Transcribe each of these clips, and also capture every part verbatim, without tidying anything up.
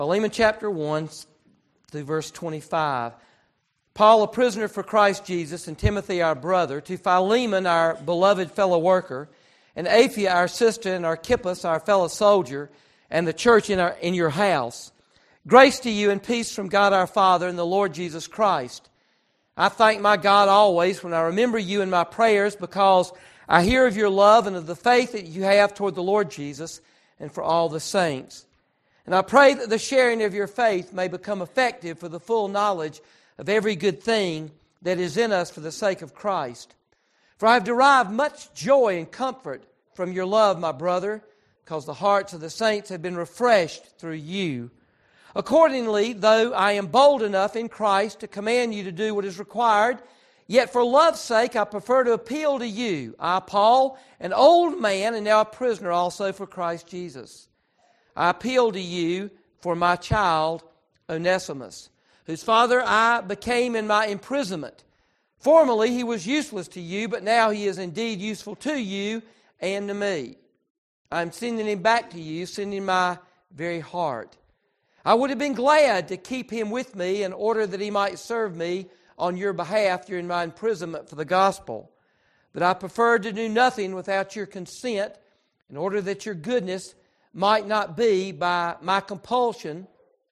Philemon chapter one through verse twenty-five. Paul, a prisoner for Christ Jesus, and Timothy, our brother, to Philemon, our beloved fellow worker, and Apphia, our sister, and Archippus, our fellow soldier, and the church in, our, in your house. Grace to you and peace from God our Father and the Lord Jesus Christ. I thank my God always when I remember you in my prayers, because I hear of your love and of the faith that you have toward the Lord Jesus and for all the saints. And I pray that the sharing of your faith may become effective for the full knowledge of every good thing that is in us for the sake of Christ. For I have derived much joy and comfort from your love, my brother, because the hearts of the saints have been refreshed through you. Accordingly, though I am bold enough in Christ to command you to do what is required, yet for love's sake I prefer to appeal to you, I, Paul, an old man and now a prisoner also for Christ Jesus. I appeal to you for my child, Onesimus, whose father I became in my imprisonment. Formerly he was useless to you, but now he is indeed useful to you and to me. I am sending him back to you, sending my very heart. I would have been glad to keep him with me in order that he might serve me on your behalf during my imprisonment for the gospel. But I preferred to do nothing without your consent, in order that your goodness might not be by my compulsion,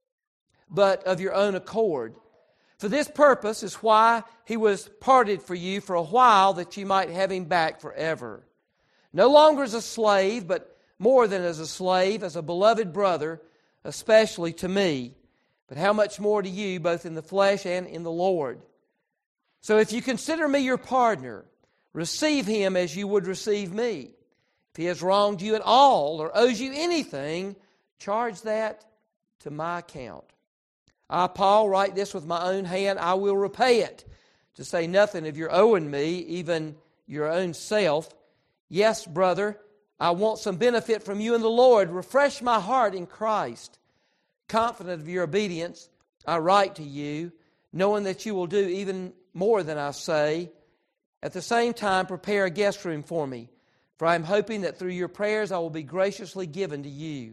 but of your own accord. For this purpose is why he was parted for you for a while, that you might have him back forever. No longer as a slave, but more than as a slave, as a beloved brother, especially to me, but how much more to you, both in the flesh and in the Lord. So if you consider me your partner, receive him as you would receive me. If he has wronged you at all or owes you anything, charge that to my account. I, Paul, write this with my own hand. I will repay it, to say nothing of your owing me, even your own self. Yes, brother, I want some benefit from you in the Lord. Refresh my heart in Christ. Confident of your obedience, I write to you, knowing that you will do even more than I say. At the same time, prepare a guest room for me, for I am hoping that through your prayers I will be graciously given to you.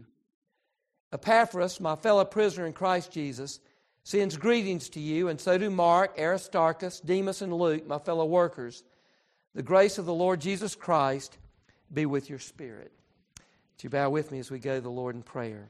Epaphras, my fellow prisoner in Christ Jesus, sends greetings to you, and so do Mark, Aristarchus, Demas, and Luke, my fellow workers. The grace of the Lord Jesus Christ be with your spirit. Would you bow with me as we go to the Lord in prayer?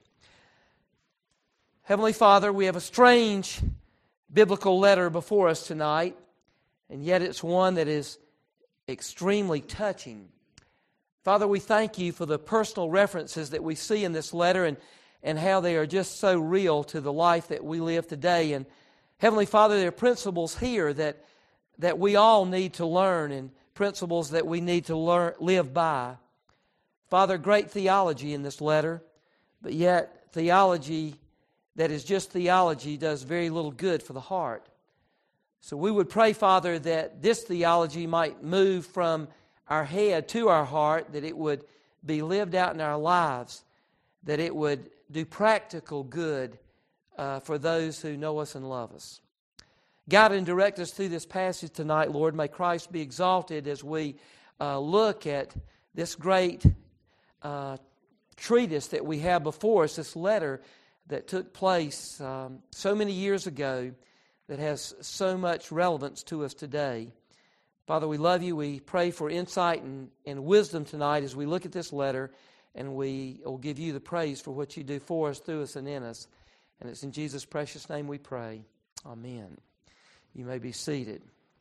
Heavenly Father, we have a strange biblical letter before us tonight, and yet it's one that is extremely touching. Father, we thank you for the personal references that we see in this letter, and, and how they are just so real to the life that we live today. And Heavenly Father, there are principles here that, that we all need to learn, and principles that we need to learn, live by. Father, great theology in this letter, but yet theology that is just theology does very little good for the heart. So we would pray, Father, that this theology might move from our head to our heart, that it would be lived out in our lives, that it would do practical good uh, for those who know us and love us. Guide and direct us through this passage tonight, Lord. May Christ be exalted as we uh, look at this great uh, treatise that we have before us, this letter that took place um, so many years ago that has so much relevance to us today. Father, we love you. We pray for insight and, and wisdom tonight as we look at this letter, and we will give you the praise for what you do for us, through us, and in us. And it's in Jesus' precious name we pray. Amen. You may be seated.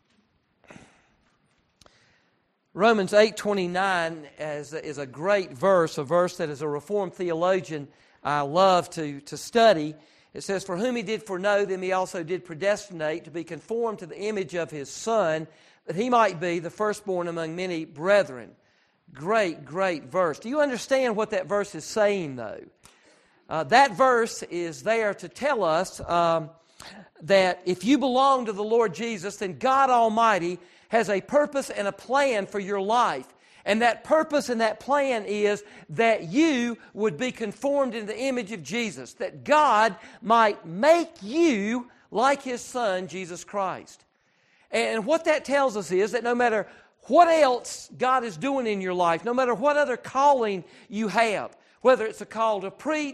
Romans eight twenty-nine is, is a great verse, a verse that as a Reformed theologian I love to, to study. It says, "For whom he did foreknow, them he also did predestinate to be conformed to the image of his Son, that he might be the firstborn among many brethren." Great, great verse. Do you understand what that verse is saying, though? Uh, that verse is there to tell us um, that if you belong to the Lord Jesus, then God Almighty has a purpose and a plan for your life. And that purpose and that plan is that you would be conformed in the image of Jesus, that God might make you like His Son, Jesus Christ. And what that tells us is that no matter what else God is doing in your life, no matter what other calling you have, whether it's a call to preach,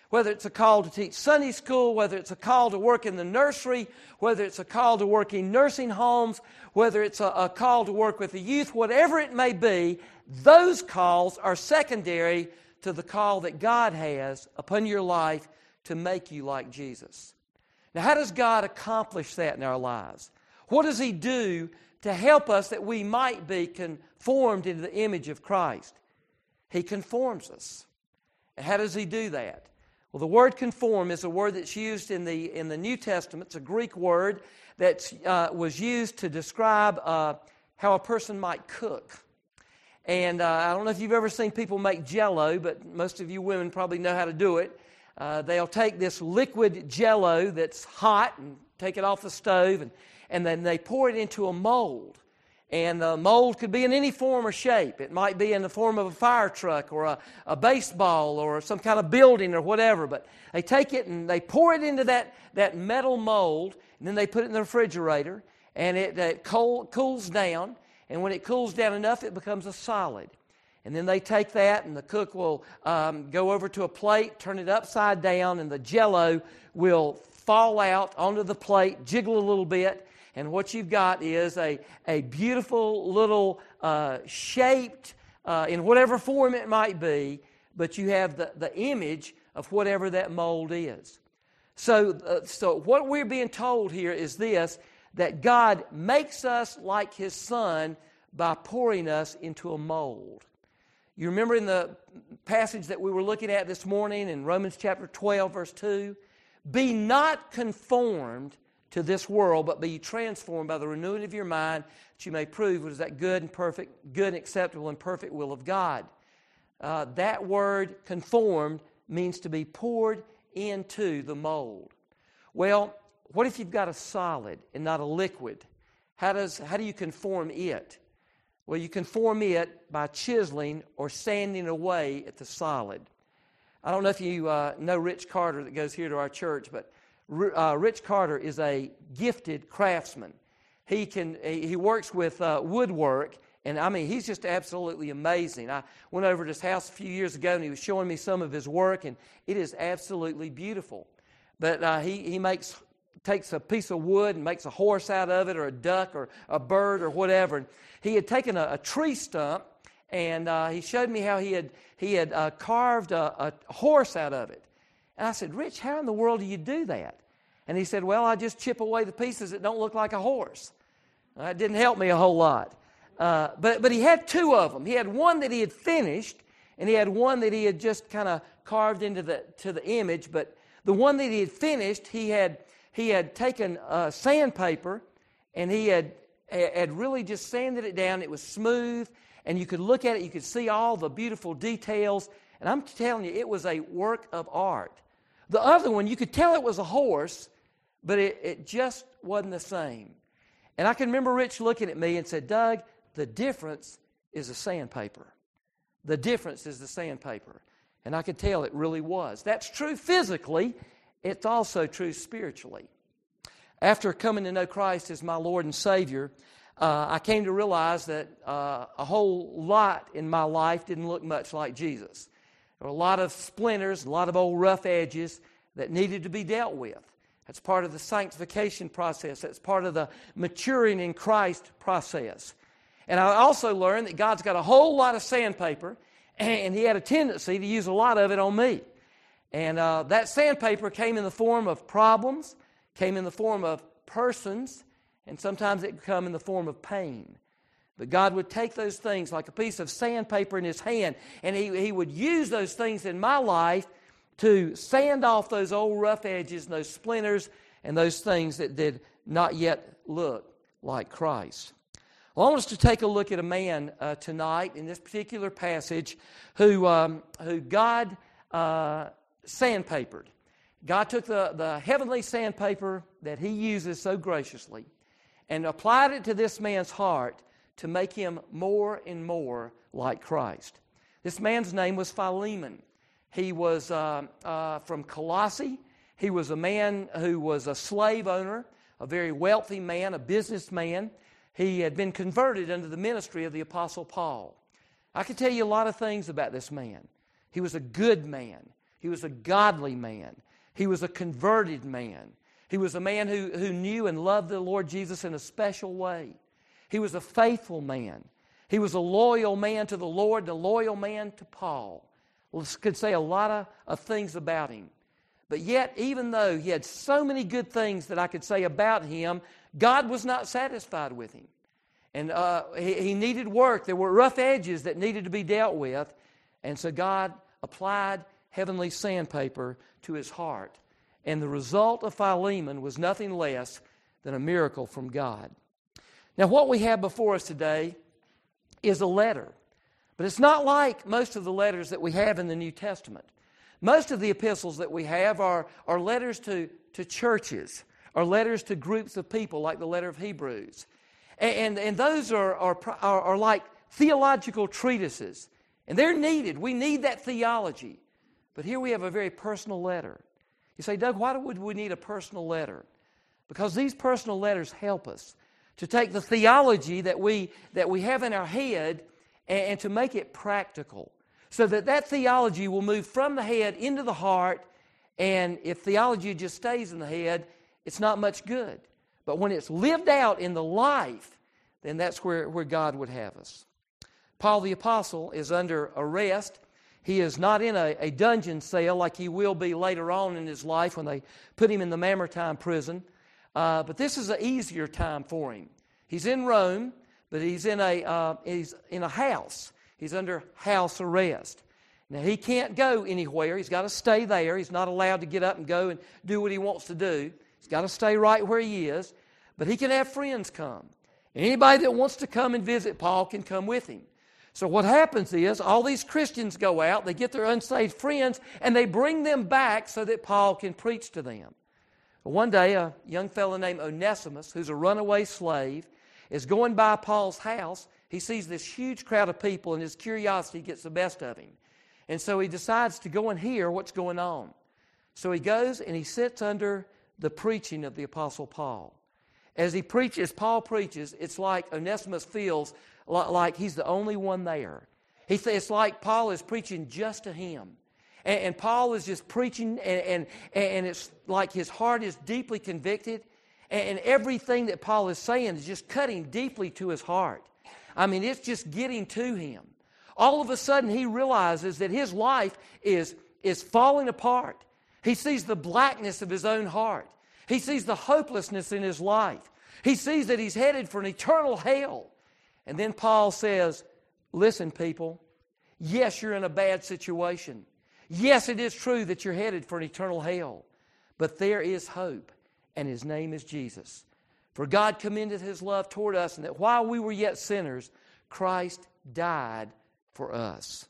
Whether it's a call to teach Sunday school, whether it's a call to work in the nursery, whether it's a call to work in nursing homes, whether it's a, a call to work with the youth, whatever it may be, those calls are secondary to the call that God has upon your life to make you like Jesus. Now, how does God accomplish that in our lives? What does He do to help us that we might be conformed into the image of Christ? He conforms us. And how does He do that? Well, the word conform is a word that's used in the in the New Testament. It's a Greek word that uh, was used to describe uh, how a person might cook. And uh, I don't know if you've ever seen people make Jell-O, but most of you women probably know how to do it. Uh, they'll take this liquid Jell-O that's hot and take it off the stove, and, and then they pour it into a mold. And the mold could be in any form or shape. It might be in the form of a fire truck or a, a baseball or some kind of building or whatever. But they take it and they pour it into that, that metal mold, and then they put it in the refrigerator, and it, it cold, cools down. And when it cools down enough, it becomes a solid. And then they take that, and the cook will um, go over to a plate, turn it upside down, and the Jell-O will fall out onto the plate, jiggle a little bit. And what you've got is a, a beautiful little uh, shaped, uh, in whatever form it might be, but you have the, the image of whatever that mold is. So, uh, so what we're being told here is this, that God makes us like His Son by pouring us into a mold. You remember in the passage that we were looking at this morning in Romans chapter twelve, verse two, be not conformed to this world, but be transformed by the renewing of your mind, that you may prove what is that good and perfect, good and acceptable and perfect will of God. Uh, that word conformed means to be poured into the mold. Well, what if you've got a solid and not a liquid? How does how do you conform it? Well, you conform it by chiseling or sanding away at the solid. I don't know if you uh, know Rich Carter that goes here to our church, but Uh, Rich Carter is a gifted craftsman. He can he, he works with uh, woodwork, and I mean he's just absolutely amazing. I went over to his house a few years ago, and he was showing me some of his work, and it is absolutely beautiful. But uh, he he makes takes a piece of wood and makes a horse out of it, or a duck, or a bird, or whatever. And he had taken a, a tree stump, and uh, he showed me how he had he had uh, carved a, a horse out of it. And I said, Rich, how in the world do you do that? And he said, well, I just chip away the pieces that don't look like a horse. That didn't help me a whole lot. Uh, but, but he had two of them. He had one that he had finished, and he had one that he had just kind of carved into the to the image. But the one that he had finished, he had he had taken uh, sandpaper, and he had had really just sanded it down. It was smooth, and you could look at it. You could see all the beautiful details. And I'm telling you, it was a work of art. The other one, you could tell it was a horse, but it, it just wasn't the same. And I can remember Rich looking at me and said, Doug, the difference is the sandpaper. The difference is the sandpaper. And I could tell it really was. That's true physically. It's also true spiritually. After coming to know Christ as my Lord and Savior, uh, I came to realize that uh, a whole lot in my life didn't look much like Jesus. There were a lot of splinters, a lot of old rough edges that needed to be dealt with. That's part of the sanctification process. That's part of the maturing in Christ process. And I also learned that God's got a whole lot of sandpaper, and He had a tendency to use a lot of it on me. And uh, that sandpaper came in the form of problems, came in the form of persons, and sometimes it could come in the form of pain. But God would take those things like a piece of sandpaper in His hand, and He, he would use those things in my life to sand off those old rough edges and those splinters and those things that did not yet look like Christ. Well, I want us to take a look at a man uh, tonight in this particular passage who, um, who God uh, sandpapered. God took the, the heavenly sandpaper that He uses so graciously and applied it to this man's heart to make him more and more like Christ. This man's name was Philemon. He was uh, uh, from Colossae. He was a man who was a slave owner, a very wealthy man, a businessman. He had been converted under the ministry of the Apostle Paul. I can tell you a lot of things about this man. He was a good man. He was a godly man. He was a converted man. He was a man who, who knew and loved the Lord Jesus in a special way. He was a faithful man. He was a loyal man to the Lord and a loyal man to Paul. Well, this could say a lot of, of things about him. But yet, even though he had so many good things that I could say about him, God was not satisfied with him. And uh, he, he needed work. There were rough edges that needed to be dealt with. And so God applied heavenly sandpaper to his heart. And the result of Philemon was nothing less than a miracle from God. Now, what we have before us today is a letter. But it's not like most of the letters that we have in the New Testament. Most of the epistles that we have are, are letters to, to churches, or letters to groups of people, like the letter of Hebrews. And, and, and those are, are, are, are like theological treatises. And they're needed. We need that theology. But here we have a very personal letter. You say, Doug, why would we need a personal letter? Because these personal letters help us to take the theology that we, that we have in our head and, and to make it practical, so that that theology will move from the head into the heart. And if theology just stays in the head, it's not much good. But when it's lived out in the life, then that's where, where God would have us. Paul the Apostle is under arrest. He is not in a, a dungeon cell like he will be later on in his life when they put him in the Mamertine prison. Uh, but this is an easier time for him. He's in Rome, but he's in a uh, he's in a house. He's under house arrest. Now, he can't go anywhere. He's got to stay there. He's not allowed to get up and go and do what he wants to do. He's got to stay right where he is. But he can have friends come. And anybody that wants to come and visit Paul can come with him. So what happens is all these Christians go out, they get their unsaved friends, and they bring them back so that Paul can preach to them. One day, a young fellow named Onesimus, who's a runaway slave, is going by Paul's house. He sees this huge crowd of people, and his curiosity gets the best of him. And so he decides to go and hear what's going on. So he goes and he sits under the preaching of the Apostle Paul. As he preaches, Paul preaches, it's like Onesimus feels like he's the only one there. He th- it's like Paul is preaching just to him. And, and Paul is just preaching, and, and, and it's like his heart is deeply convicted. And, and everything that Paul is saying is just cutting deeply to his heart. I mean, it's just getting to him. All of a sudden, he realizes that his life is, is falling apart. He sees the blackness of his own heart. He sees the hopelessness in his life. He sees that he's headed for an eternal hell. And then Paul says, listen, people, yes, you're in a bad situation. Yes, it is true that you're headed for an eternal hell. But there is hope, and His name is Jesus. For God commended His love toward us, and that while we were yet sinners, Christ died for us.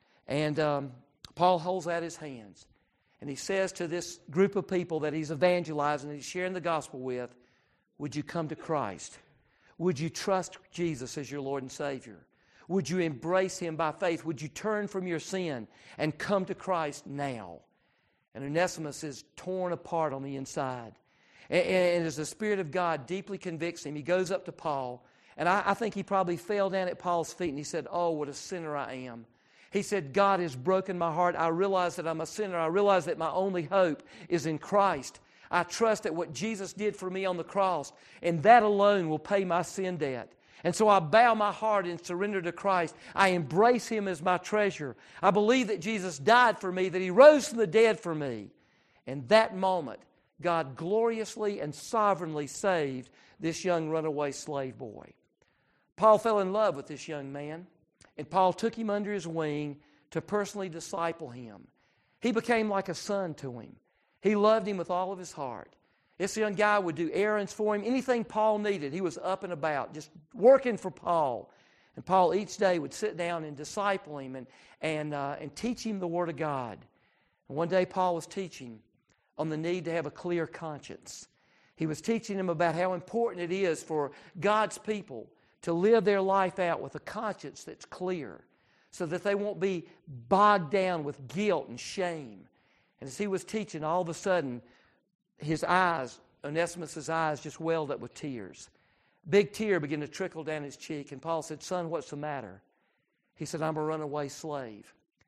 And um, Paul holds out his hands, and he says to this group of people that he's evangelizing, that he's sharing the gospel with, would you come to Christ? Would you trust Jesus as your Lord and Savior? Would you embrace Him by faith? Would you turn from your sin and come to Christ now? And Onesimus is torn apart on the inside. And, and as the Spirit of God deeply convicts him, he goes up to Paul. And I, I think he probably fell down at Paul's feet and he said, oh, what a sinner I am. He said, God has broken my heart. I realize that I'm a sinner. I realize that my only hope is in Christ. I trust that what Jesus did for me on the cross, and that alone will pay my sin debt. And so I bow my heart and surrender to Christ. I embrace Him as my treasure. I believe that Jesus died for me, that He rose from the dead for me. And that moment, God gloriously and sovereignly saved this young runaway slave boy. Paul fell in love with this young man, and Paul took him under his wing to personally disciple him. He became like a son to him. He loved him with all of his heart. This young guy would do errands for him. Anything Paul needed, he was up and about, just working for Paul. And Paul each day would sit down and disciple him and, and, uh, and teach him the Word of God. And one day Paul was teaching on the need to have a clear conscience. He was teaching him about how important it is for God's people to live their life out with a conscience that's clear, so that they won't be bogged down with guilt and shame. And as he was teaching, all of a sudden, his eyes, Onesimus' eyes, just welled up with tears. Big tear began to trickle down his cheek. And Paul said, son, what's the matter? He said, I'm a runaway slave.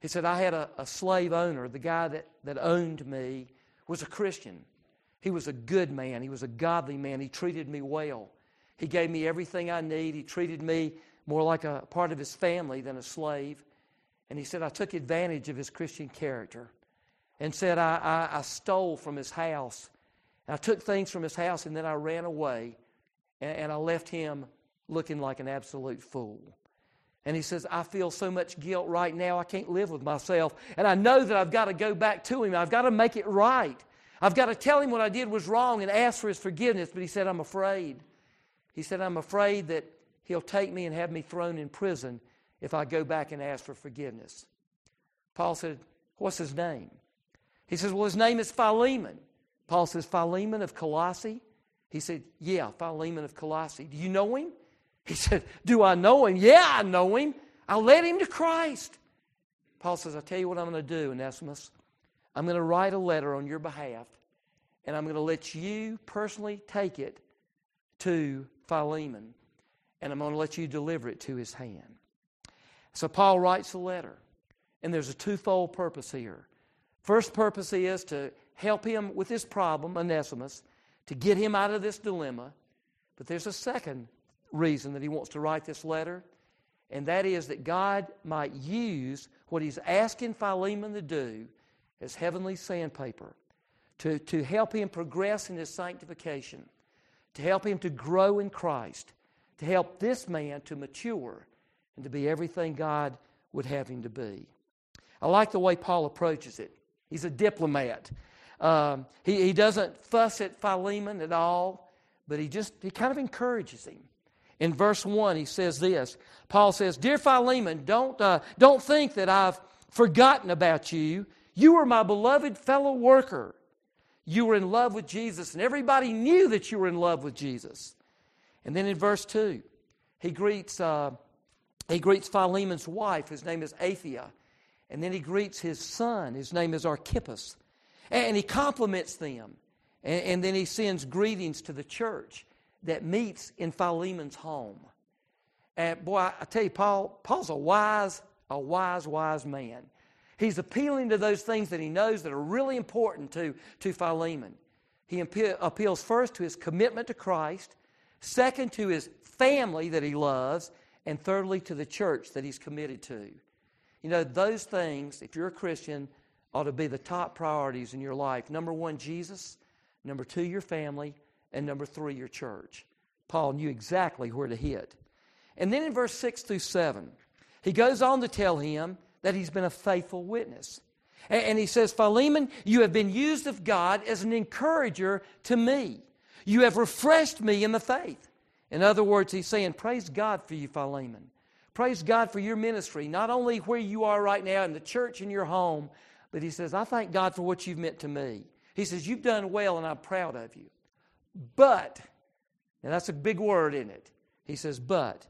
He said, I had a, a slave owner. The guy that, that owned me was a Christian. He was a good man. He was a godly man. He treated me well. He gave me everything I need. He treated me more like a part of his family than a slave. And he said, I took advantage of his Christian character and said, I, I, I stole from his house. And I took things from his house and then I ran away and, and I left him looking like an absolute fool. And he says, I feel so much guilt right now, I can't live with myself. And I know that I've got to go back to him. I've got to make it right. I've got to tell him what I did was wrong and ask for his forgiveness. But he said, I'm afraid. He said, I'm afraid that he'll take me and have me thrown in prison if I go back and ask for forgiveness. Paul said, what's his name? He says, well, his name is Philemon. Paul says, Philemon of Colossae? He said, yeah, Philemon of Colossae. Do you know him? He said, do I know him? Yeah, I know him. I led him to Christ. Paul says, I'll tell you what I'm going to do, Onesimus. I'm going to write a letter on your behalf, and I'm going to let you personally take it to Philemon, and I'm going to let you deliver it to his hand. So Paul writes a letter, and there's a twofold purpose here. First purpose is to help him with this problem, Onesimus, to get him out of this dilemma. But there's a second reason that he wants to write this letter, and that is that God might use what he's asking Philemon to do as heavenly sandpaper to, to help him progress in his sanctification, to help him to grow in Christ, to help this man to mature and to be everything God would have him to be. I like the way Paul approaches it. He's a diplomat. Um, he, he doesn't fuss at Philemon at all, but he just he kind of encourages him. In verse one, he says this. Paul says, Dear Philemon, don't, uh, don't think that I've forgotten about you. You were my beloved fellow worker. You were in love with Jesus, and everybody knew that you were in love with Jesus. And then in verse two, he greets, uh, he greets Philemon's wife. His name is Apphia. And then he greets his son. His name is Archippus. And he compliments them. And, and then he sends greetings to the church that meets in Philemon's home. And boy, I tell you, Paul, Paul's a wise, a wise, wise man. He's appealing to those things that he knows that are really important to, to Philemon. He appeals first to his commitment to Christ, second to his family that he loves, and thirdly to the church that he's committed to. You know, those things, if you're a Christian, ought to be the top priorities in your life. Number one, Jesus. Number two, your family. And number three, your church. Paul knew exactly where to hit. And then in verse six through seven, he goes on to tell him that he's been a faithful witness. And he says, Philemon, you have been used of God as an encourager to me. You have refreshed me in the faith. In other words, he's saying, praise God for you, Philemon. Praise God for your ministry, not only where you are right now in the church in your home, but he says, I thank God for what you've meant to me. He says, you've done well and I'm proud of you. But, and that's a big word, isn't it? He says, but,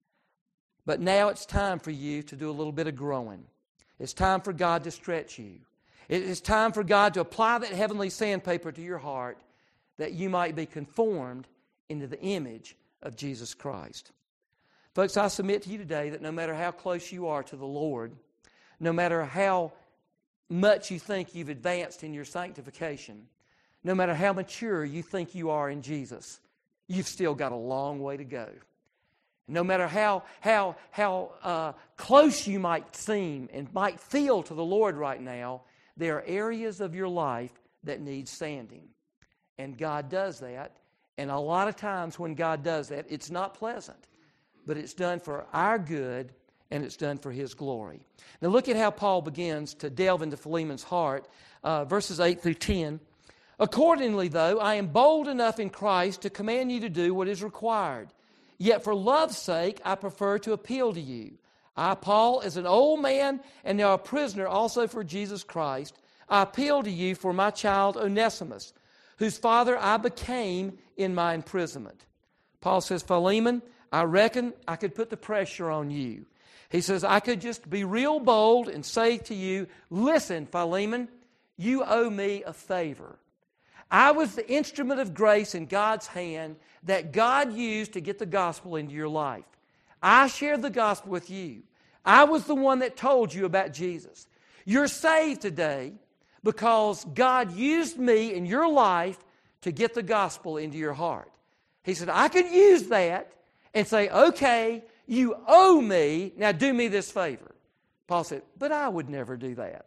but now it's time for you to do a little bit of growing. It's time for God to stretch you. It's time for God to apply that heavenly sandpaper to your heart that you might be conformed into the image of Jesus Christ. Folks, I submit to you today that no matter how close you are to the Lord, no matter how much you think you've advanced in your sanctification, no matter how mature you think you are in Jesus, you've still got a long way to go. No matter how, how, how uh, close you might seem and might feel to the Lord right now, there are areas of your life that need sanding. And God does that. And a lot of times when God does that, it's not pleasant. But it's done for our good and it's done for His glory. Now look at how Paul begins to delve into Philemon's heart. Uh, verses eight through ten. Accordingly, though, I am bold enough in Christ to command you to do what is required. Yet for love's sake, I prefer to appeal to you. I, Paul, as an old man and now a prisoner also for Jesus Christ, I appeal to you for my child Onesimus, whose father I became in my imprisonment. Paul says, Philemon, I reckon I could put the pressure on you. He says, I could just be real bold and say to you, listen, Philemon, you owe me a favor. I was the instrument of grace in God's hand that God used to get the gospel into your life. I shared the gospel with you. I was the one that told you about Jesus. You're saved today because God used me in your life to get the gospel into your heart. He said, I could use that and say, okay, you owe me, now do me this favor. Paul said, but I would never do that.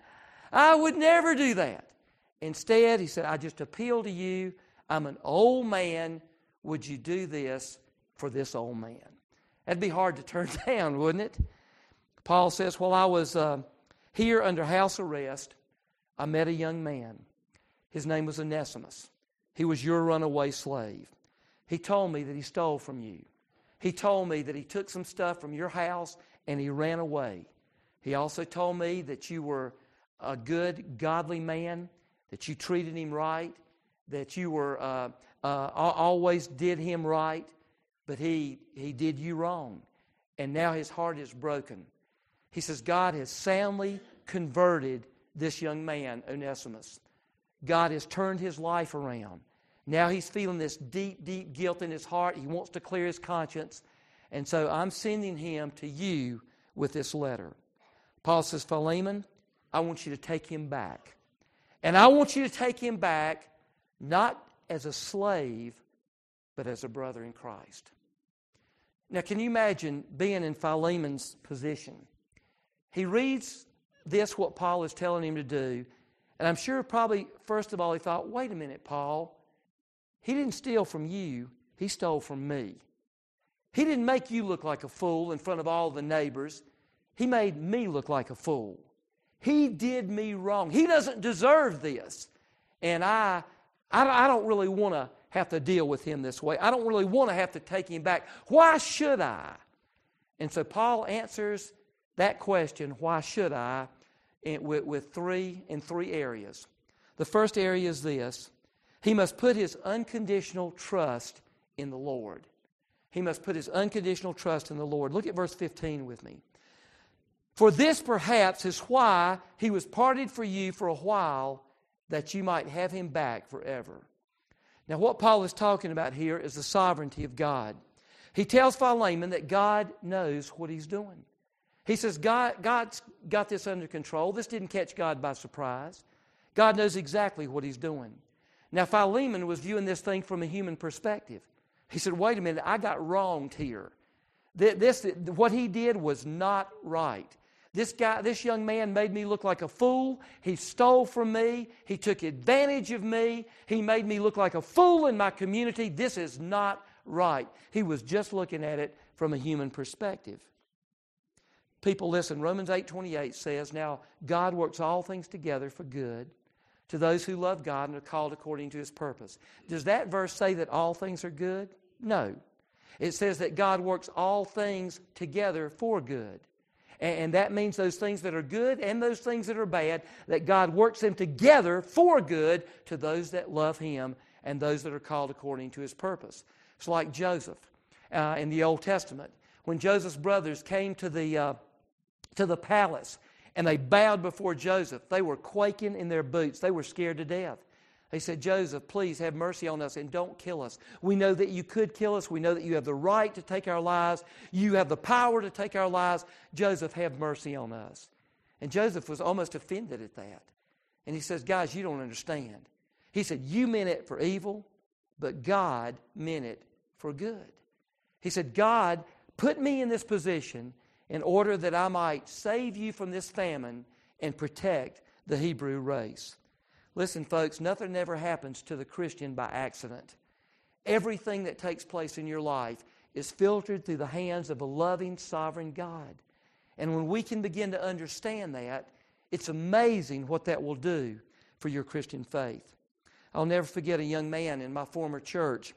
I would never do that. Instead, he said, I just appeal to you. I'm an old man. Would you do this for this old man? That'd be hard to turn down, wouldn't it? Paul says, while I was uh, here under house arrest, I met a young man. His name was Onesimus. He was your runaway slave. He told me that he stole from you. He told me that he took some stuff from your house and he ran away. He also told me that you were a good, godly man, that you treated him right, that you were uh, uh, always did him right, but he, he did you wrong. And now his heart is broken. He says, God has soundly converted this young man, Onesimus. God has turned his life around. Now he's feeling this deep, deep guilt in his heart. He wants to clear his conscience. And so I'm sending him to you with this letter. Paul says, Philemon, I want you to take him back. And I want you to take him back not as a slave, but as a brother in Christ. Now, can you imagine being in Philemon's position? He reads this, what Paul is telling him to do, and I'm sure probably, first of all, he thought, wait a minute, Paul. He didn't steal from you. He stole from me. He didn't make you look like a fool in front of all the neighbors. He made me look like a fool. He did me wrong. He doesn't deserve this. And I, I, I don't really want to have to deal with him this way. I don't really want to have to take him back. Why should I? And so Paul answers that question, why should I, in, with, with three, in three areas. The first area is this. He must put his unconditional trust in the Lord. He must put his unconditional trust in the Lord. Look at verse fifteen with me. For this perhaps is why he was parted for you for a while, that you might have him back forever. Now what Paul is talking about here is the sovereignty of God. He tells Philemon that God knows what he's doing. He says, God, God's got this under control. This didn't catch God by surprise. God knows exactly what he's doing. Now Philemon was viewing this thing from a human perspective. He said, wait a minute, I got wronged here. This, what he did was not right. This guy, this young man made me look like a fool. He stole from me. He took advantage of me. He made me look like a fool in my community. This is not right. He was just looking at it from a human perspective. People, listen, Romans eight twenty-eight says, now God works all things together for good to those who love God and are called according to his purpose. Does that verse say that all things are good? No. It says that God works all things together for good. And that means those things that are good and those things that are bad, that God works them together for good to those that love him and those that are called according to his purpose. It's like Joseph uh, in the Old Testament. When Joseph's brothers came to the, uh, to the palace and they bowed before Joseph, they were quaking in their boots. They were scared to death. They said, Joseph, please have mercy on us and don't kill us. We know that you could kill us. We know that you have the right to take our lives. You have the power to take our lives. Joseph, have mercy on us. And Joseph was almost offended at that. And he says, guys, you don't understand. He said, you meant it for evil, but God meant it for good. He said, God put me in this position in order that I might save you from this famine and protect the Hebrew race. Listen, folks, nothing ever happens to the Christian by accident. Everything that takes place in your life is filtered through the hands of a loving, sovereign God. And when we can begin to understand that, it's amazing what that will do for your Christian faith. I'll never forget a young man in my former church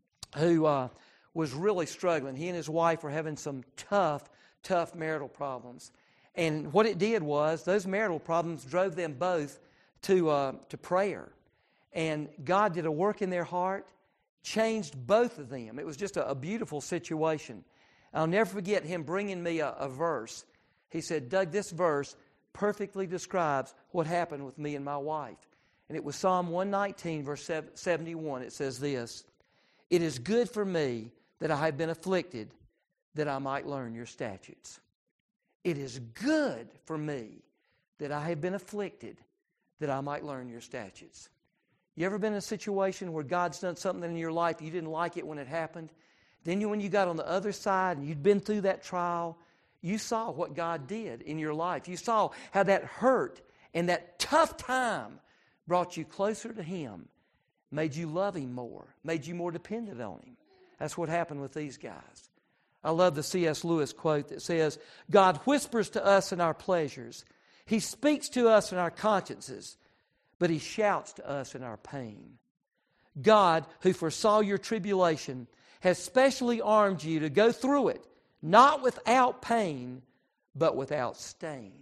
who uh, was really struggling. He and his wife were having some tough, tough marital problems. And what it did was, those marital problems drove them both to uh, to prayer. And God did a work in their heart, changed both of them. It was just a, a beautiful situation. I'll never forget him bringing me a, a verse. He said, Doug, this verse perfectly describes what happened with me and my wife. And it was Psalm one nineteen, verse seventy-one. It says this, it is good for me that I have been afflicted, that I might learn your statutes. It is good for me that I have been afflicted, that I might learn your statutes. You ever been in a situation where God's done something in your life, you didn't like it when it happened? Then you, when you got on the other side and you'd been through that trial, you saw what God did in your life. You saw how that hurt and that tough time brought you closer to Him, made you love Him more, made you more dependent on Him. That's what happened with these guys. I love the C S Lewis quote that says, God whispers to us in our pleasures. He speaks to us in our consciences, but He shouts to us in our pain. God, who foresaw your tribulation, has specially armed you to go through it, not without pain, but without stain.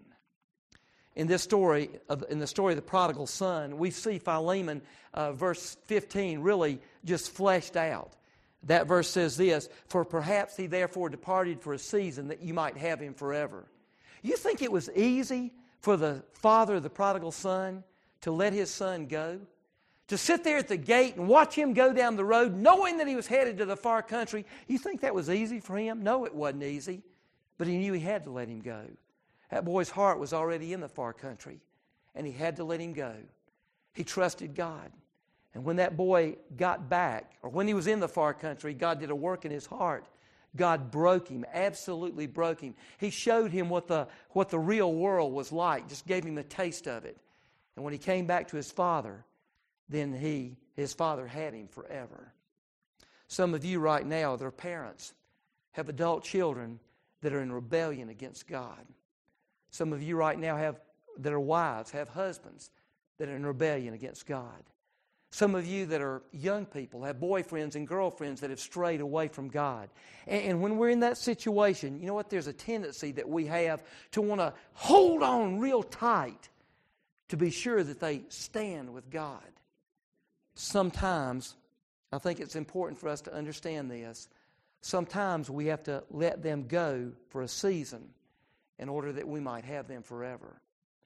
In this story, of, in the story of the prodigal son, we see Philemon, uh, verse fifteen, really just fleshed out. That verse says this, for perhaps he therefore departed for a season that you might have him forever. You think it was easy for the father of the prodigal son to let his son go? To sit there at the gate and watch him go down the road knowing that he was headed to the far country? You think that was easy for him? No, it wasn't easy. But he knew he had to let him go. That boy's heart was already in the far country, and he had to let him go. He trusted God. And when that boy got back, or when he was in the far country, God did a work in his heart. God broke him, absolutely broke him. He showed him what the, what the real world was like, just gave him a taste of it. And when he came back to his father, then he, his father had him forever. Some of you right now, their parents, have adult children that are in rebellion against God. Some of you right now have, that are wives, have husbands that are in rebellion against God. Some of you that are young people have boyfriends and girlfriends that have strayed away from God. And, and when we're in that situation, you know what? There's a tendency that we have to want to hold on real tight to be sure that they stand with God. Sometimes, I think it's important for us to understand this, sometimes we have to let them go for a season in order that we might have them forever.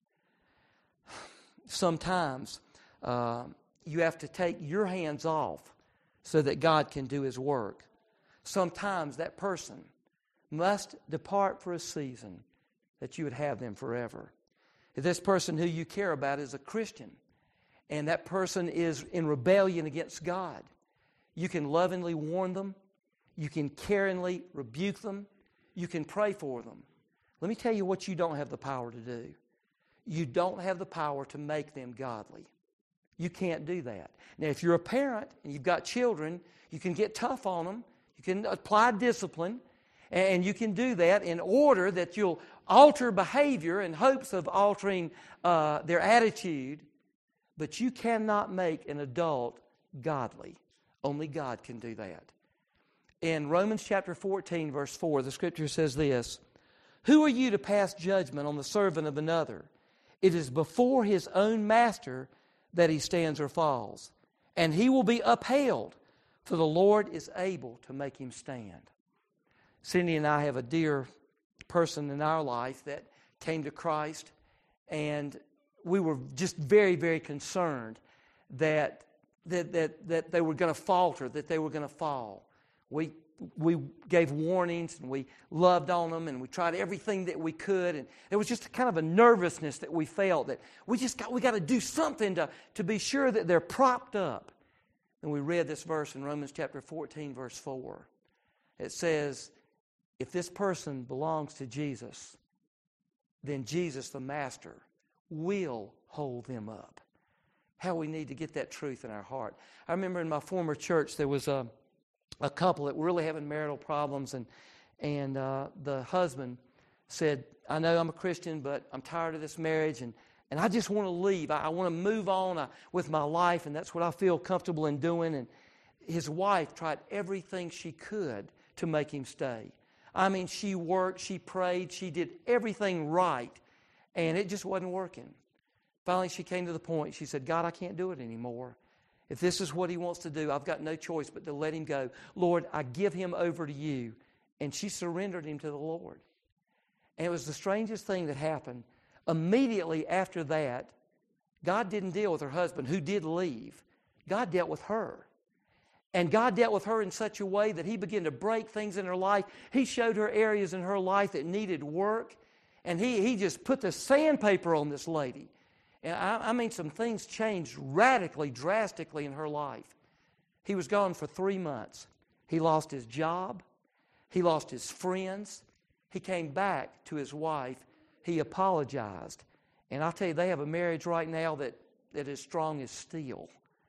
Sometimes uh, you have to take your hands off so that God can do His work. Sometimes that person must depart for a season that you would have them forever. If this person who you care about is a Christian, and that person is in rebellion against God, you can lovingly warn them. You can caringly rebuke them. You can pray for them. Let me tell you what you don't have the power to do. You don't have the power to make them godly. You can't do that. Now, if you're a parent and you've got children, you can get tough on them. You can apply discipline. And you can do that in order that you'll alter behavior in hopes of altering uh, their attitude. But you cannot make an adult godly. Only God can do that. In Romans chapter fourteen, verse four, the Scripture says this, who are you to pass judgment on the servant of another? It is before his own master that he stands or falls, and he will be upheld, for the Lord is able to make him stand. Cindy and I have a dear person in our life that came to Christ, and we were just very, very concerned that that that, that they were going to falter, that they were going to fall. We we gave warnings, and we loved on them, and we tried everything that we could, and there was just kind of a nervousness that we felt that we just got we got to do something to, to be sure that they're propped up. And we read this verse in Romans chapter fourteen, verse four. It says, if this person belongs to Jesus, then Jesus, the Master, will hold them up. How we need to get that truth in our heart. I remember in my former church there was a, a couple that were really having marital problems, and and uh, the husband said, I know I'm a Christian, but I'm tired of this marriage, and, and I just want to leave. I, I want to move on uh, with my life, and that's what I feel comfortable in doing. And his wife tried everything she could to make him stay. I mean, she worked, she prayed, she did everything right, and it just wasn't working. Finally, she came to the point, she said, God, I can't do it anymore. If this is what He wants to do, I've got no choice but to let him go. Lord, I give him over to you. And she surrendered him to the Lord. And it was the strangest thing that happened. Immediately after that, God didn't deal with her husband, who did leave. God dealt with her. And God dealt with her in such a way that He began to break things in her life. He showed her areas in her life that needed work. And he, he just put the sandpaper on this lady. And I, I mean, some things changed radically, drastically in her life. He was gone for three months. He lost his job. He lost his friends. He came back to his wife. He apologized. And I'll tell you, they have a marriage right now that, that is strong as steel.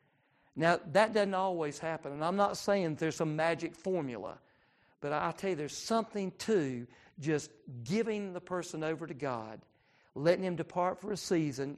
Now, that doesn't always happen. And I'm not saying there's some magic formula. But I'll tell you, there's something to just giving the person over to God, letting him depart for a season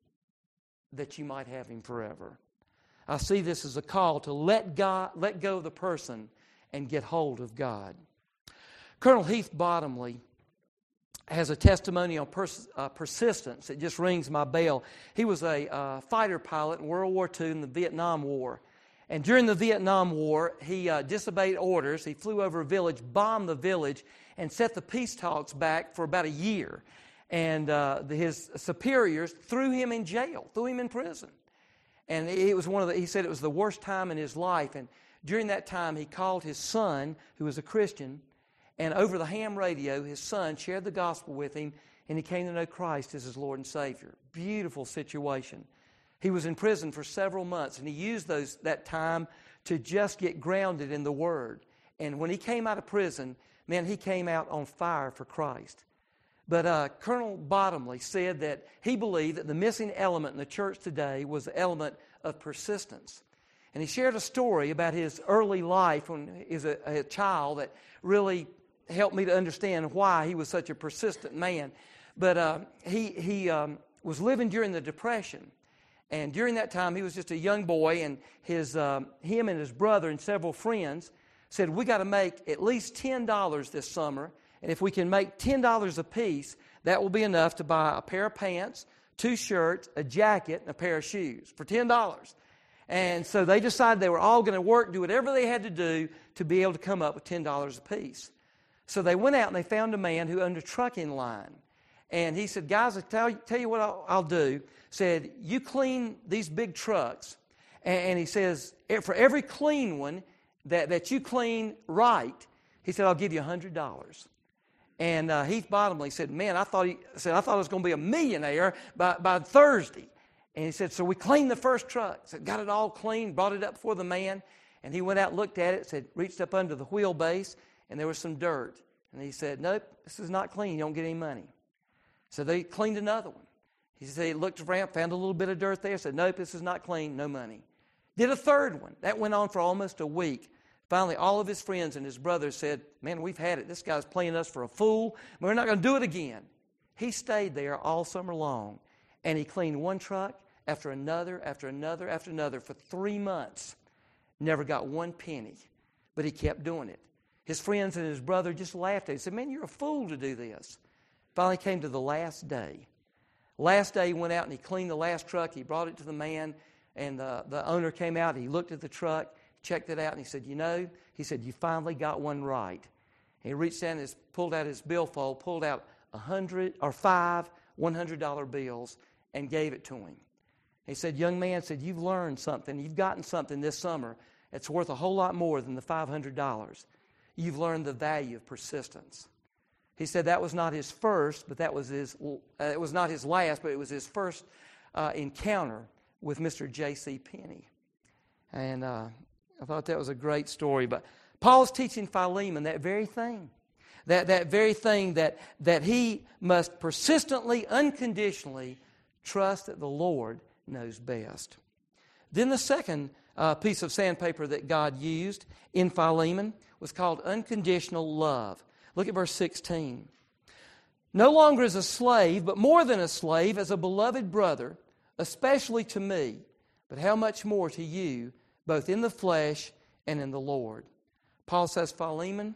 that you might have him forever. I see this as a call to let God, let go of the person and get hold of God. Colonel Heath Bottomley has a testimony on pers- uh, persistence. It just rings my bell. He was a uh, fighter pilot in World War Two in the Vietnam War. And during the Vietnam War, he uh, disobeyed orders. He flew over a village, bombed the village, and set the peace talks back for about a year. And uh, the, his superiors threw him in jail, threw him in prison. And it was one of the, he said it was the worst time in his life. And during that time, he called his son, who was a Christian, and over the ham radio, his son shared the gospel with him, and he came to know Christ as his Lord and Savior. Beautiful situation. He was in prison for several months, and he used those that time to just get grounded in the Word. And when he came out of prison, man, he came out on fire for Christ. But uh, Colonel Bottomley said that he believed that the missing element in the church today was the element of persistence. And he shared a story about his early life when he was a, a child that really helped me to understand why he was such a persistent man. But uh, he, he um, was living during the Depression. And during that time, he was just a young boy, and his, um, him and his brother and several friends said, we got to make at least ten dollars this summer, and if we can make ten dollars apiece, that will be enough to buy a pair of pants, two shirts, a jacket, and a pair of shoes for ten dollars. And so they decided they were all going to work, do whatever they had to do to be able to come up with ten dollars apiece. So they went out and they found a man who owned a trucking line. And he said, guys, I'll tell you, tell you what I'll, I'll do. Said, you clean these big trucks. And, and he says, for every clean one that, that you clean right, he said, I'll give you one hundred dollars. And uh, Heath Bottomley said, man, I thought he said I thought I was going to be a millionaire by, by Thursday. And he said, so we cleaned the first truck. Said, got it all clean, brought it up before the man. And he went out, looked at it, said, reached up under the wheelbase, and there was some dirt. And he said, nope, this is not clean. You don't get any money. So they cleaned another one. He said he looked around, found a little bit of dirt there, said, nope, this is not clean, no money. Did a third one. That went on for almost a week. Finally, all of his friends and his brothers said, man, we've had it. This guy's playing us for a fool. We're not going to do it again. He stayed there all summer long, and he cleaned one truck after another, after another, after another for three months. Never got one penny, but he kept doing it. His friends and his brother just laughed at him. He said, man, you're a fool to do this. Finally came to the last day. Last day he went out and he cleaned the last truck. He brought it to the man, and the, the owner came out. He looked at the truck, checked it out, and he said, you know, he said, you finally got one right. And he reached down and pulled out his billfold, pulled out a hundred or five one hundred dollar bills and gave it to him. He said, young man, said, you've learned something. You've gotten something this summer that's worth a whole lot more than the five hundred dollars. You've learned the value of persistence. He said that was not his first, but that was his, uh, it was not his last, but it was his first uh, encounter with Mister J C Penney. And uh, I thought that was a great story. But Paul's teaching Philemon that very thing. That, that very thing that, that he must persistently, unconditionally trust that the Lord knows best. Then the second uh, piece of sandpaper that God used in Philemon was called unconditional love. Look at verse sixteen. No longer as a slave, but more than a slave, as a beloved brother, especially to me, but how much more to you, both in the flesh and in the Lord. Paul says, Philemon,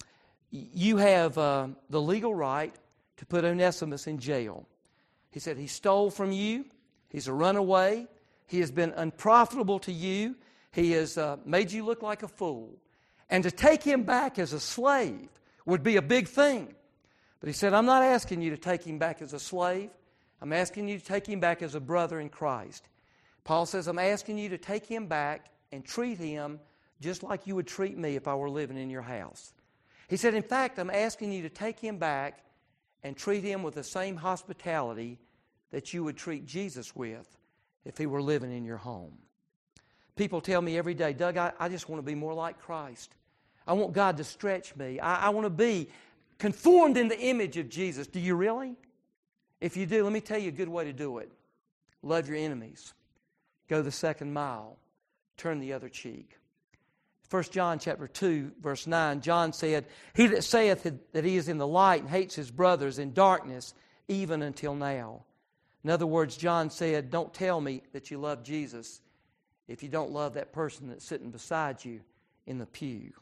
you have uh, the legal right to put Onesimus in jail. He said, he stole from you. He's a runaway. He has been unprofitable to you. He has uh, made you look like a fool. And to take him back as a slave would be a big thing. But he said, I'm not asking you to take him back as a slave. I'm asking you to take him back as a brother in Christ. Paul says, I'm asking you to take him back and treat him just like you would treat me if I were living in your house. He said, in fact, I'm asking you to take him back and treat him with the same hospitality that you would treat Jesus with if he were living in your home. People tell me every day, Doug, I, I just want to be more like Christ. I want God to stretch me. I, I want to be conformed in the image of Jesus. Do you really? If you do, let me tell you a good way to do it. Love your enemies. Go the second mile. Turn the other cheek. First John chapter two, verse nine, John said, He that saith that he is in the light and hates his brothers in darkness, even until now. In other words, John said, don't tell me that you love Jesus if you don't love that person that's sitting beside you in the pew.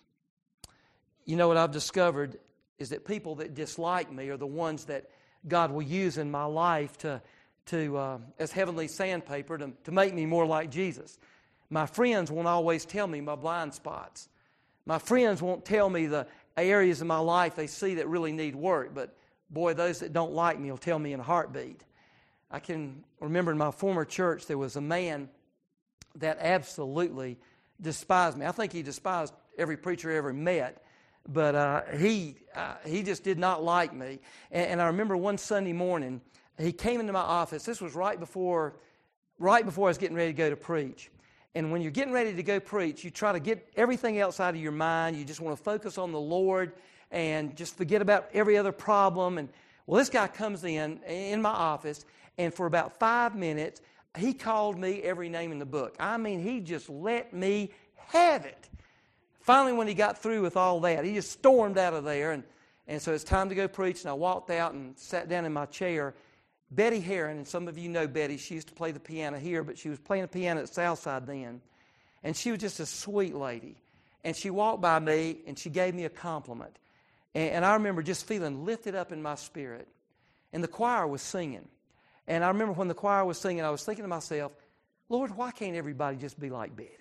You know what I've discovered is that people that dislike me are the ones that God will use in my life to, to uh, as heavenly sandpaper to, to make me more like Jesus. My friends won't always tell me my blind spots. My friends won't tell me the areas of my life they see that really need work. But boy, those that don't like me will tell me in a heartbeat. I can remember in my former church there was a man that absolutely despised me. I think he despised every preacher I ever met. But uh, he uh, he just did not like me. And, and I remember one Sunday morning, he came into my office. This was right before, right before I was getting ready to go to preach. And when you're getting ready to go preach, you try to get everything else out of your mind. You just want to focus on the Lord and just forget about every other problem. And well, this guy comes in, in my office, and for about five minutes, he called me every name in the book. I mean, he just let me have it. Finally, when he got through with all that, he just stormed out of there. And, and so it's time to go preach, and I walked out and sat down in my chair. Betty Heron, and some of you know Betty, she used to play the piano here, but she was playing the piano at Southside then. And she was just a sweet lady. And she walked by me, and she gave me a compliment. And, and I remember just feeling lifted up in my spirit. And the choir was singing. And I remember when the choir was singing, I was thinking to myself, Lord, why can't everybody just be like Betty?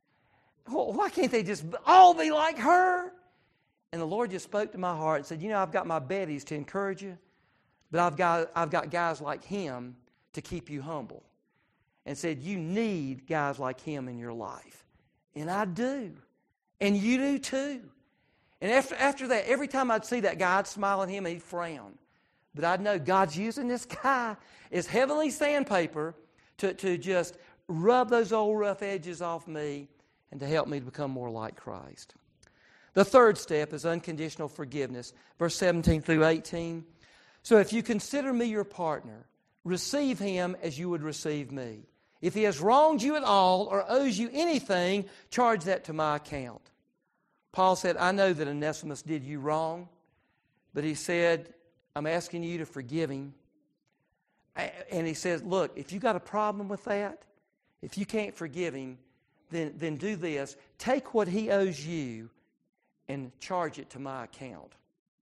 Why can't they just all be like her? And the Lord just spoke to my heart and said, you know, I've got my Bettys to encourage you. But I've got, I've got guys like him to keep you humble. And said, you need guys like him in your life. And I do. And you do too. And after, after that, every time I'd see that guy, I'd smile at him and he'd frown. But I'd know God's using this guy as heavenly sandpaper to, to just rub those old rough edges off me and to help me to become more like Christ. The third step is unconditional forgiveness. Verse seventeen through eighteen. So if you consider me your partner, receive him as you would receive me. If he has wronged you at all or owes you anything, charge that to my account. Paul said, I know that Onesimus did you wrong, but he said, I'm asking you to forgive him. And he says, look, if you got a problem with that, if you can't forgive him, then, then do this. Take what he owes you and charge it to my account.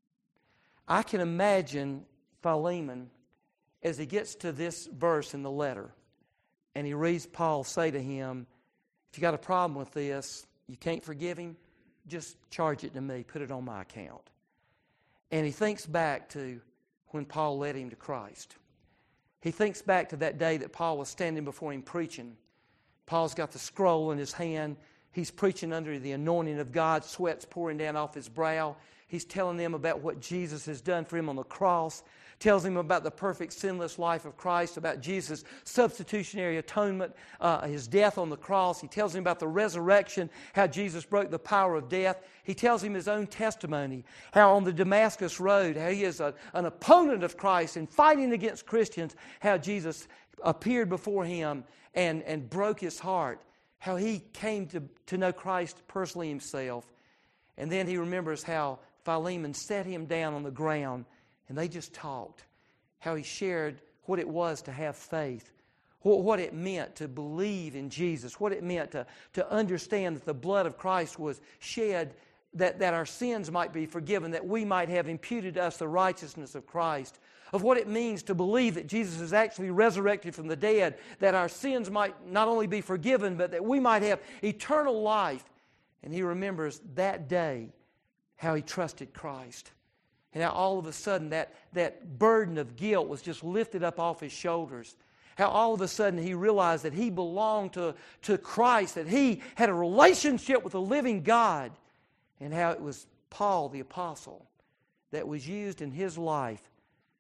I can imagine Philemon as he gets to this verse in the letter and he reads Paul say to him, if you got a problem with this, you can't forgive him, just charge it to me, put it on my account. And he thinks back to when Paul led him to Christ. He thinks back to that day that Paul was standing before him preaching. Paul's got the scroll in his hand. He's preaching under the anointing of God, sweat's pouring down off his brow. He's telling them about what Jesus has done for him on the cross. Tells him about the perfect sinless life of Christ, about Jesus' substitutionary atonement, uh, his death on the cross. He tells him about the resurrection, how Jesus broke the power of death. He tells him his own testimony, how on the Damascus Road, how he is a, an opponent of Christ and fighting against Christians, how Jesus appeared before him and, and broke his heart, how he came to, to know Christ personally himself. And then he remembers how Philemon set him down on the ground and they just talked. How he shared what it was to have faith, what it meant to believe in Jesus, what it meant to, to understand that the blood of Christ was shed that, that our sins might be forgiven, that we might have imputed to us the righteousness of Christ, of what it means to believe that Jesus is actually resurrected from the dead, that our sins might not only be forgiven, but that we might have eternal life. And he remembers that day how he trusted Christ. And how all of a sudden that, that burden of guilt was just lifted up off his shoulders. How all of a sudden he realized that he belonged to, to Christ, that he had a relationship with the living God. And how it was Paul the apostle that was used in his life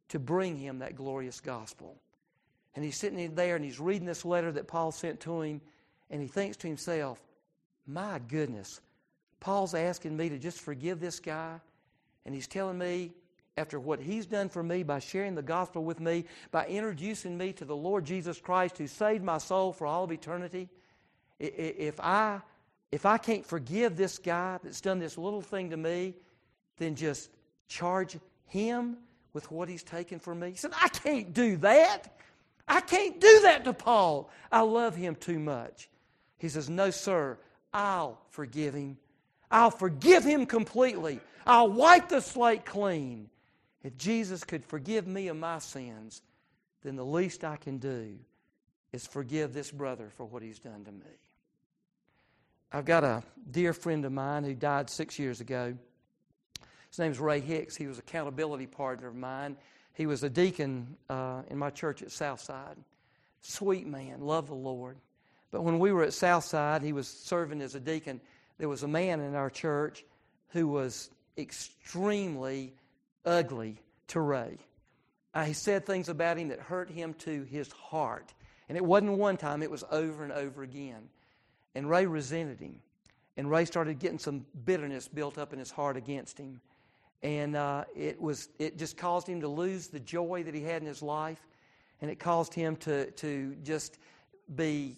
to bring him that glorious gospel. And he's sitting in there and he's reading this letter that Paul sent to him, and he thinks to himself, my goodness, Paul's asking me to just forgive this guy, and he's telling me, after what he's done for me by sharing the gospel with me, by introducing me to the Lord Jesus Christ who saved my soul for all of eternity, if I, if I can't forgive this guy that's done this little thing to me, then just charge him with what he's taken from me. He said, I can't do that. I can't do that to Paul. I love him too much. He says, no, sir, I'll forgive him. I'll forgive him completely. I'll wipe the slate clean. If Jesus could forgive me of my sins, then the least I can do is forgive this brother for what he's done to me. I've got a dear friend of mine who died six years ago. His name's Ray Hicks. He was an accountability partner of mine. He was a deacon uh, in my church at Southside. Sweet man, loved the Lord. But when we were at Southside, he was serving as a deacon. There was a man in our church who was extremely ugly to Ray. Uh, he said things about him that hurt him to his heart. And it wasn't one time, it was over and over again. And Ray resented him. And Ray started getting some bitterness built up in his heart against him. And uh, it was it just caused him to lose the joy that he had in his life. And it caused him to, to just be,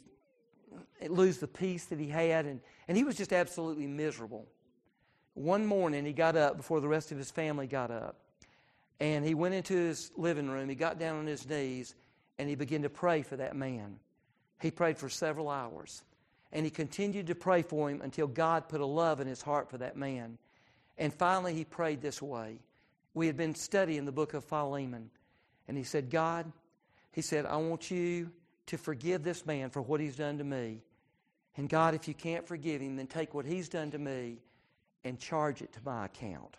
lose the peace that he had. And, and he was just absolutely miserable. One morning he got up before the rest of his family got up. And he went into his living room. He got down on his knees and he began to pray for that man. He prayed for several hours. And he continued to pray for him until God put a love in his heart for that man. And finally he prayed this way. We had been studying the book of Philemon. And he said, God, he said, I want you to forgive this man for what he's done to me. And God, if you can't forgive him, then take what he's done to me and charge it to my account.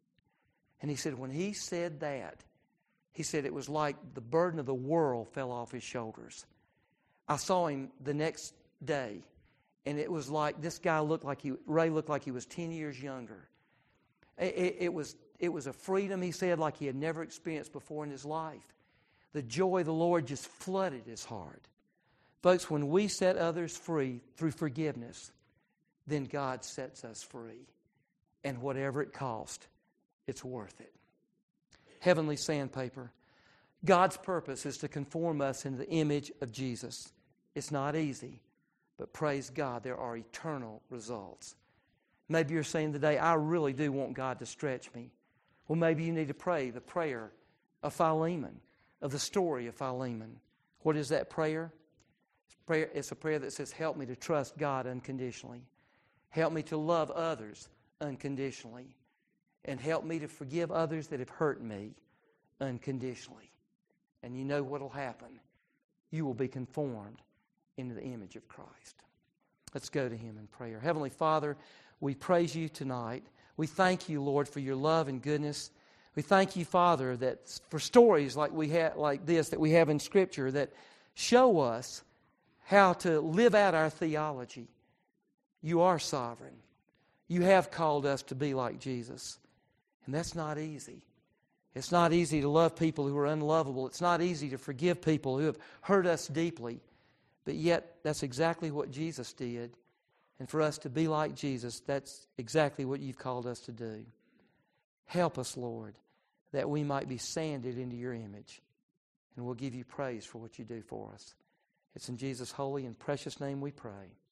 And he said, when he said that, he said it was like the burden of the world fell off his shoulders. I saw him the next day. And it was like this guy looked like he, Ray looked like he was ten years younger. It, it, it was it was a freedom, he said, like he had never experienced before in his life. The joy of the Lord just flooded his heart. Folks, when we set others free through forgiveness, then God sets us free. And whatever it cost, it's worth it. Heavenly sandpaper. God's purpose is to conform us into the image of Jesus. It's not easy. But praise God, there are eternal results. Maybe you're saying today, I really do want God to stretch me. Well, maybe you need to pray the prayer of Philemon, of the story of Philemon. What is that prayer? It's, prayer, it's a prayer that says, help me to trust God unconditionally. Help me to love others unconditionally. And help me to forgive others that have hurt me unconditionally. And you know what will happen. You will be conformed into the image of Christ. Let's go to Him in prayer. Heavenly Father, we praise You tonight. We thank You, Lord, for Your love and goodness. We thank You, Father, that for stories like we have, like this that we have in Scripture that show us how to live out our theology. You are sovereign. You have called us to be like Jesus. And that's not easy. It's not easy to love people who are unlovable. It's not easy to forgive people who have hurt us deeply. But yet, that's exactly what Jesus did. And for us to be like Jesus, that's exactly what You've called us to do. Help us, Lord, that we might be sanded into Your image. And we'll give You praise for what You do for us. It's in Jesus' holy and precious name we pray.